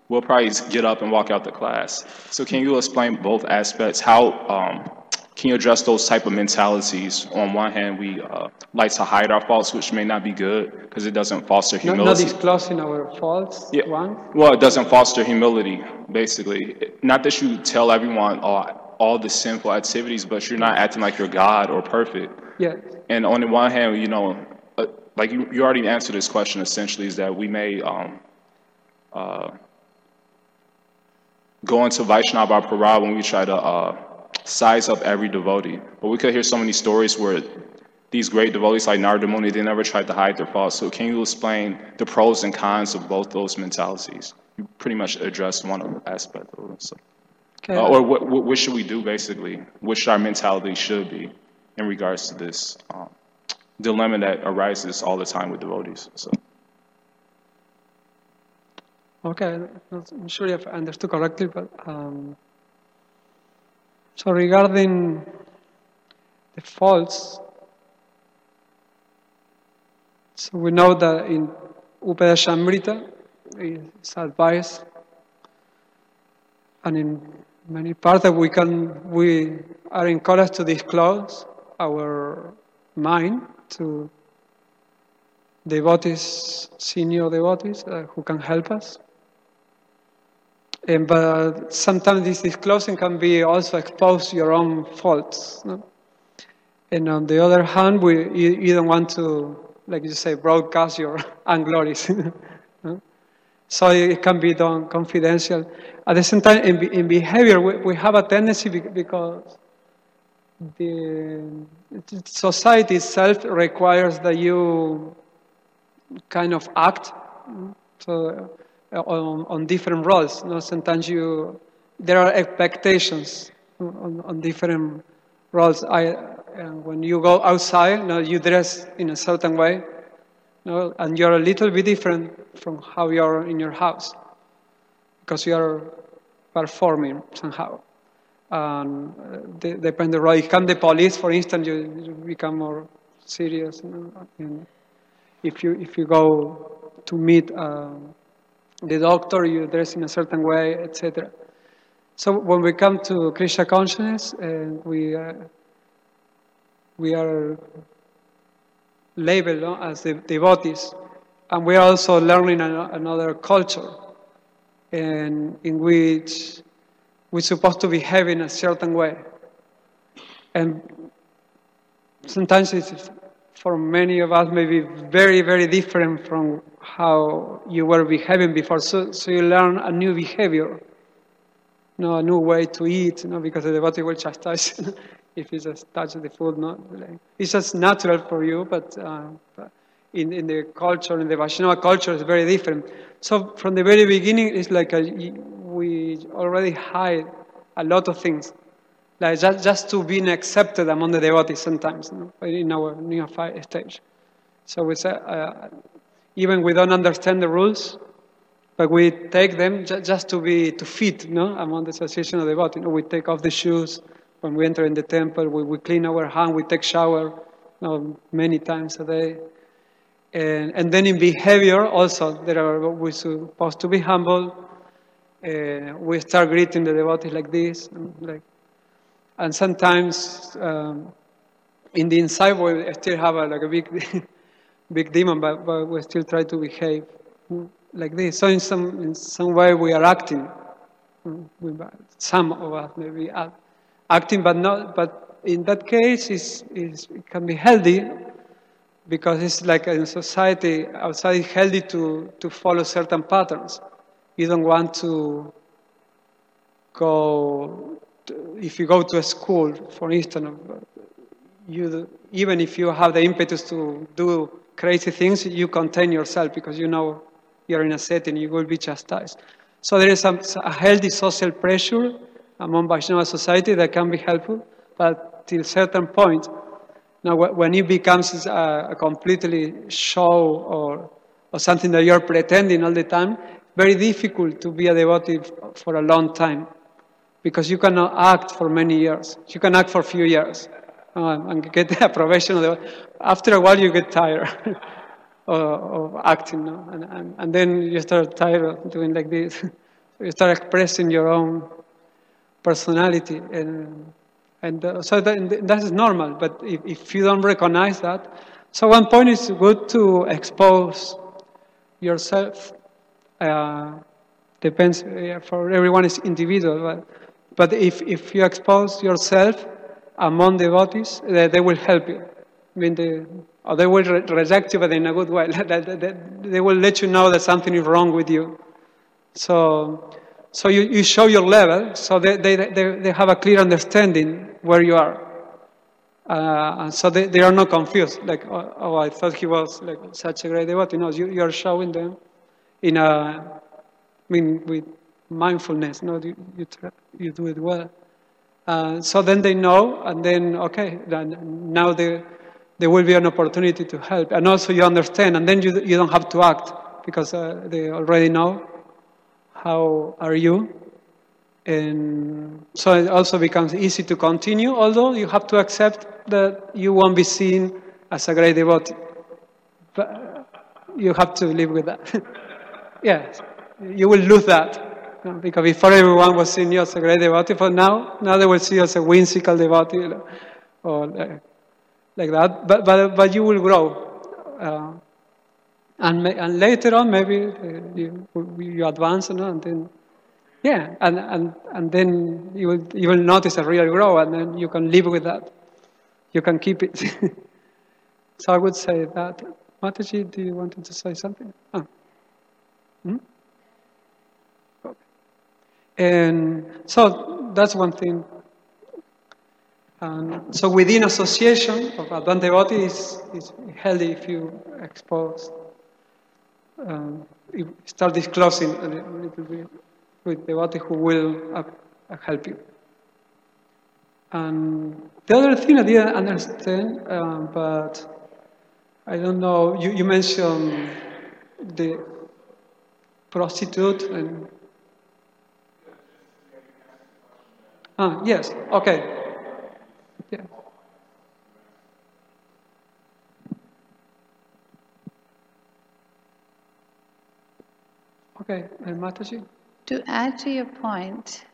we'll probably get up and walk out the class. So can you explain both aspects? How can you address those type of mentalities? On one hand, we like to hide our faults, which may not be good because it doesn't foster Not humility. disclosing our faults, Yeah. one. Well, it doesn't foster humility, basically. Not that you tell everyone all the sinful activities, but you're not acting like you're God or perfect. Yeah. And on the one hand, you know, like you already answered this question essentially, is that we may go into Vaishnava Parad when we try to size up every devotee. But we could hear so many stories where these great devotees like Narada Muni, they never tried to hide their faults. So can you explain the pros and cons of both those mentalities? You pretty much addressed one aspect of it. So. Okay. Or what should we do, basically? What should our mentality should be in regards to this dilemma that arises all the time with devotees? So. Okay, I'm sure if I understood correctly, but so regarding the faults, so we know that in Upadeshamrita is advice, and in many parts that we are encouraged to disclose our mind to devotees, senior devotees who can help us. But sometimes this disclosing can be also expose your own faults. No? And on the other hand, you don't want to, like you say, broadcast your unglories. No? So it can be done confidential. At the same time, in behavior, we have a tendency because the society itself requires that you kind of act. So. On different roles. You know, sometimes there are expectations on different roles. When you go outside, you know, you dress in a certain way, you know, and you're a little bit different from how you are in your house because you are performing somehow. Depend the role. If you become the police, for instance, you become more serious. You know, and if you go to meet the doctor, you dress in a certain way, etc. So when we come to Krishna consciousness, we are labeled, no, as the devotees, and we are also learning another culture, and in which we're supposed to behave in a certain way. And sometimes it's, for many of us, maybe very, very different from how you were behaving before. So you learn a new behavior, you know, a new way to eat, you know, because the devotee will chastise if you just touch the food. No? It's just natural for you, but in the culture, in the Vaishnava culture, it's very different. So from the very beginning, it's like we already hide a lot of things. Like just to be accepted among the devotees sometimes, you know, in our neophyte stage. So we say, even we don't understand the rules, but we take them just to fit, no, among the association of devotees. You know, we take off the shoes when we enter in the temple. We clean our hand. We take shower, you know, many times a day. And then in behavior also, we're supposed to be humble. We start greeting the devotees like this, and sometimes in the inside we still have a big demon, but we still try to behave like this. So in some way we are acting. Some of us maybe are acting, but in that case it can be healthy, because it's like in society outside it's healthy to follow certain patterns. You don't want to go. If you go to a school, for instance, even if you have the impetus to do crazy things, you contain yourself because you know you're in a setting, you will be chastised. So there is a healthy social pressure among Vaishnava society that can be helpful, but till a certain point, now when it becomes a completely show or something that you're pretending all the time, very difficult to be a devotee for a long time. Because you cannot act for many years. You can act for a few years and get the approbation. After a while, you get tired of acting, no? And then you start tired of doing like this. you start expressing your own personality, and so that is normal. But if you don't recognize that, so one point is good to expose yourself. Depends, for everyone is individual, but if you expose yourself among devotees, they will help you. I mean, or they will reject you, but in a good way. They will let you know that something is wrong with you. So you show your level, so they have a clear understanding where you are. And so they are not confused, like, oh, I thought he was like such a great devotee. No, you are showing them in with mindfulness. No, you do it well. So then they know, and then, okay, now there will be an opportunity to help. And also you understand, and then you don't have to act, because they already know how are you. And so it also becomes easy to continue, although you have to accept that you won't be seen as a great devotee. But you have to live with that. Yes, you will lose that. Because before everyone was seeing you as a great devotee, but now they will see you as a whimsical devotee, or like that. But you will grow, and later on maybe you advance, and then and then you will notice a real growth, and then you can live with that. You can keep it. So I would say that. Mataji, do you want to say something? Oh. And so that's one thing. So within association of advanced devotees is healthy if you expose, you start disclosing a little bit with devotees who will help you. And the other thing I didn't understand, but I don't know, you mentioned the prostitute and... yes, okay. Yeah. Okay, and Mataji? To add to your point,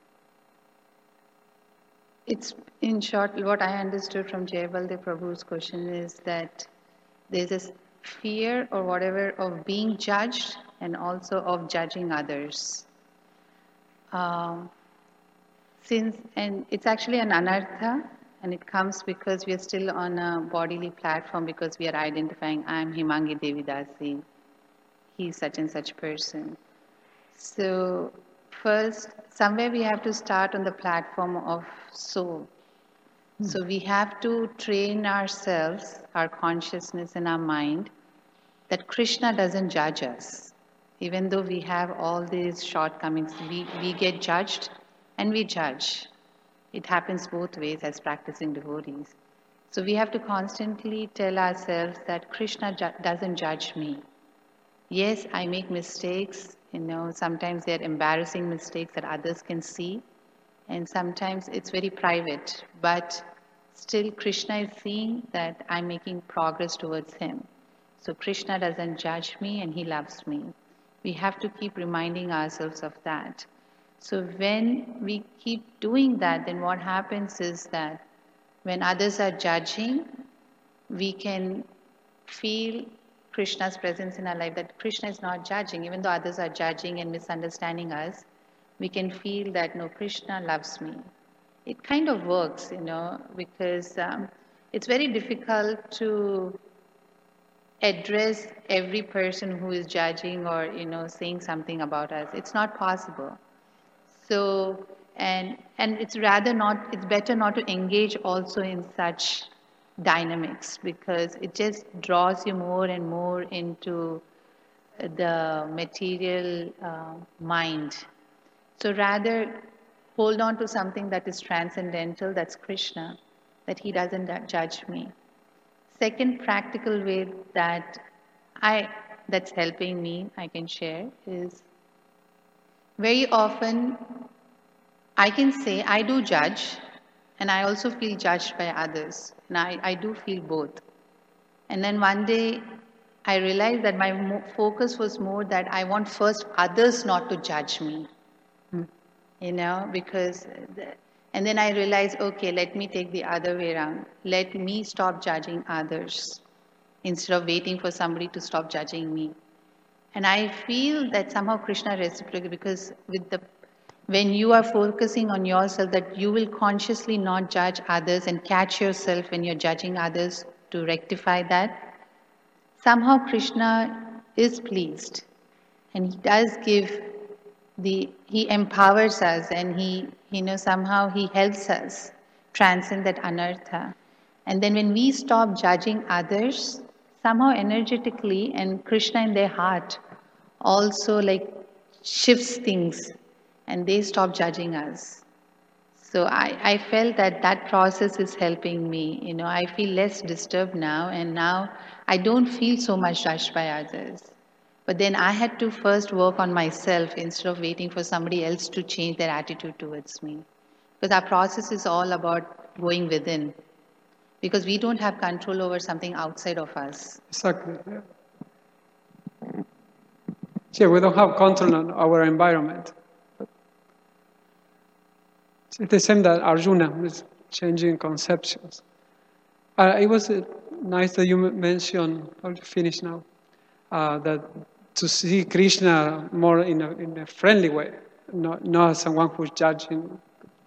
it's in short, what I understood from Jai Baldev Prabhu's question is that there's this fear or whatever of being judged and also of judging others. And it's actually an anartha, and it comes because we are still on a bodily platform, because we are identifying, I am Himangi Devidasi, he is such and such person. So first, somewhere we have to start on the platform of soul. So we have to train ourselves, our consciousness and our mind, that Krishna doesn't judge us. Even though we have all these shortcomings, we get judged and we judge. It happens both ways as practicing devotees. So we have to constantly tell ourselves that Krishna doesn't judge me. Yes, I make mistakes, sometimes they're embarrassing mistakes that others can see, and sometimes it's very private, but still Krishna is seeing that I'm making progress towards him. So Krishna doesn't judge me and he loves me. We have to keep reminding ourselves of that. So when we keep doing that, then what happens is that when others are judging, we can feel Krishna's presence in our life, that Krishna is not judging. Even though others are judging and misunderstanding us, we can feel that, no, Krishna loves me. It kind of works, because it's very difficult to address every person who is judging or, saying something about us. It's not possible. So, and it's better not to engage also in such dynamics, because it just draws you more and more into the material mind. So rather hold on to something that is transcendental, that's Krishna, that he doesn't judge me. Second practical way that's helping me, I can share, is very often I can say I do judge, and I also feel judged by others. And I do feel both. And then one day I realized that my focus was more that I want first others not to judge me. because, and then I realized, okay, let me take the other way around. Let me stop judging others instead of waiting for somebody to stop judging me. And I feel that somehow Krishna reciprocated because when you are focusing on yourself, that you will consciously not judge others and catch yourself when you're judging others to rectify that. Somehow Krishna is pleased and he does give he empowers us and he somehow he helps us transcend that anartha. And then when we stop judging others, somehow energetically and Krishna in their heart also like shifts things and they stop judging us. So I felt that process is helping me. I feel less disturbed now, and now I don't feel so much judged by others. But then I had to first work on myself instead of waiting for somebody else to change their attitude towards me. Because our process is all about going within. Because we don't have control over something outside of us. Exactly. Yeah, we don't have control on our environment. It's the same that Arjuna was changing conceptions. It was nice that you mentioned, I'll finish now, that to see Krishna more in a friendly way, not as someone who's judging.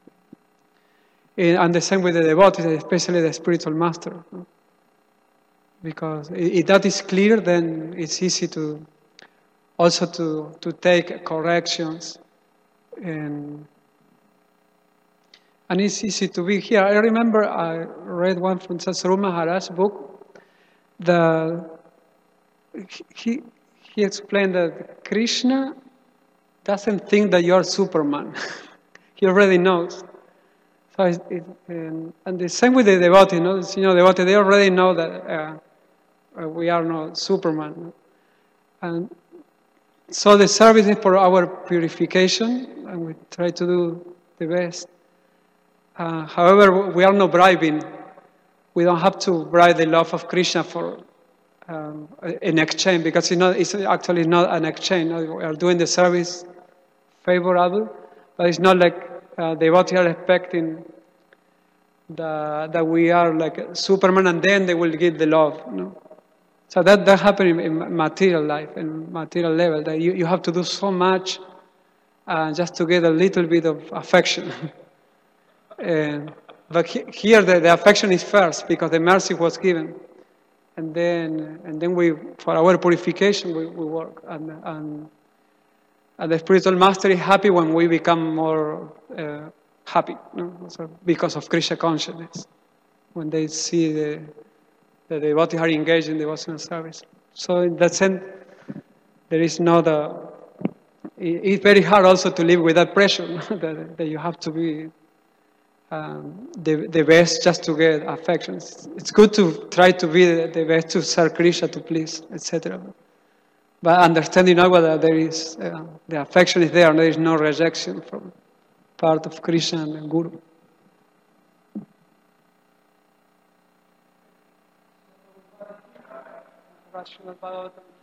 And the same with the devotees, especially the spiritual master. Because if that is clear, then it's easy to also to take corrections and it's easy to be here. I remember I read one from Satsvarupa Maharaj's book. He explained that Krishna doesn't think that you're Superman. He already knows. So and the same with the devotee, devotee, they already know that we are not Superman. And so the service is for our purification, and we try to do the best. However, we are not bribing. We don't have to bribe the love of Krishna for an exchange, because it's actually not an exchange. We are doing the service favorable, but it's not like devotees are expecting that we are like Superman and then they will give the love. So that happens in material life, in material level, that you have to do so much just to get a little bit of affection. But here the affection is first because the mercy was given, and then we, for our purification, we work, and the spiritual master is happy when we become more happy, so because of Krishna consciousness, when they see the devotees are engaged in devotional service. So in that sense, there is it's very hard also to live with that pressure that you have to be the best just to get affection. It's good to try to be the best to serve Krishna, to please, etc. But understanding that there is the affection is there, and there is no rejection from part of Krishna and the Guru. Rational Bhagavatam